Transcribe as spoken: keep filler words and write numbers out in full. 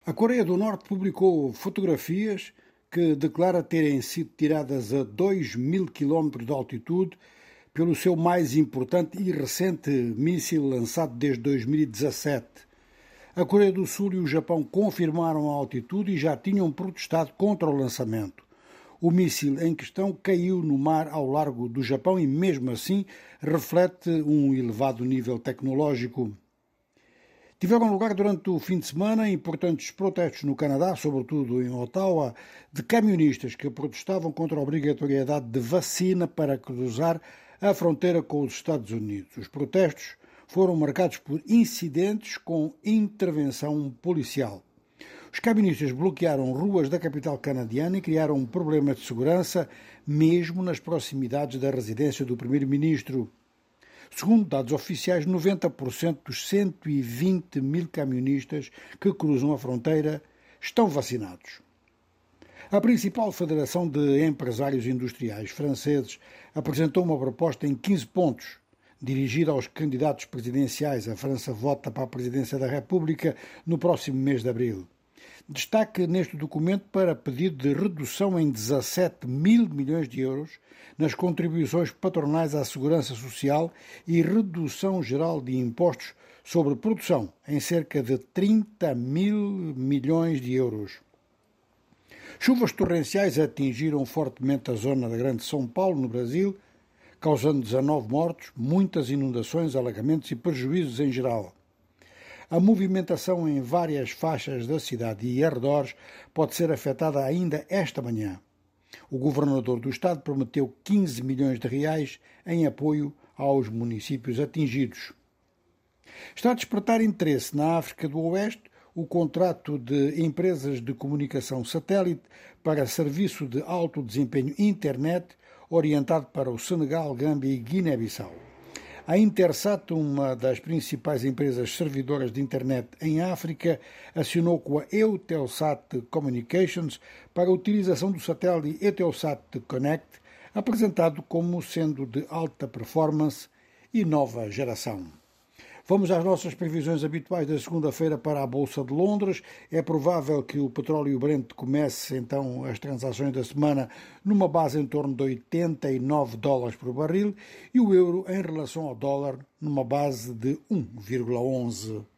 A Coreia do Norte publicou fotografias que declara terem sido tiradas a dois mil quilómetros de altitude pelo seu mais importante e recente míssil lançado desde dois mil e dezassete. A Coreia do Sul e o Japão confirmaram a altitude e já tinham protestado contra o lançamento. O míssil em questão caiu no mar ao largo do Japão e, mesmo assim, reflete um elevado nível tecnológico. Tiveram lugar durante o fim de semana importantes protestos no Canadá, sobretudo em Ottawa, de camionistas que protestavam contra a obrigatoriedade de vacina para cruzar a fronteira com os Estados Unidos. Os protestos foram marcados por incidentes com intervenção policial. Os camionistas bloquearam ruas da capital canadiana e criaram um problema de segurança, mesmo nas proximidades da residência do primeiro-ministro. Segundo dados oficiais, noventa por cento dos cento e vinte mil camionistas que cruzam a fronteira estão vacinados. A principal federação de empresários industriais franceses apresentou uma proposta em quinze pontos, dirigida aos candidatos presidenciais. A França vota para a presidência da República no próximo mês de abril. Destaque neste documento para pedido de redução em dezassete mil milhões de euros nas contribuições patronais à segurança social e redução geral de impostos sobre produção em cerca de trinta mil milhões de euros. Chuvas torrenciais atingiram fortemente a zona da Grande São Paulo, no Brasil, causando dezanove mortos, muitas inundações, alagamentos e prejuízos em geral. A movimentação em várias faixas da cidade e arredores pode ser afetada ainda esta manhã. O governador do estado prometeu quinze milhões de reais em apoio aos municípios atingidos. Está a despertar interesse na África do Oeste o contrato de empresas de comunicação satélite para serviço de alto desempenho internet orientado para o Senegal, Gâmbia e Guiné-Bissau. A Intersat, uma das principais empresas servidoras de internet em África, assinou com a Eutelsat Communications para a utilização do satélite Eutelsat Connect, apresentado como sendo de alta performance e nova geração. Vamos às nossas previsões habituais da segunda-feira para a Bolsa de Londres. É provável que o petróleo Brent comece, então, as transações da semana numa base em torno de oitenta e nove dólares por barril e o euro, em relação ao dólar, numa base de um vírgula onze.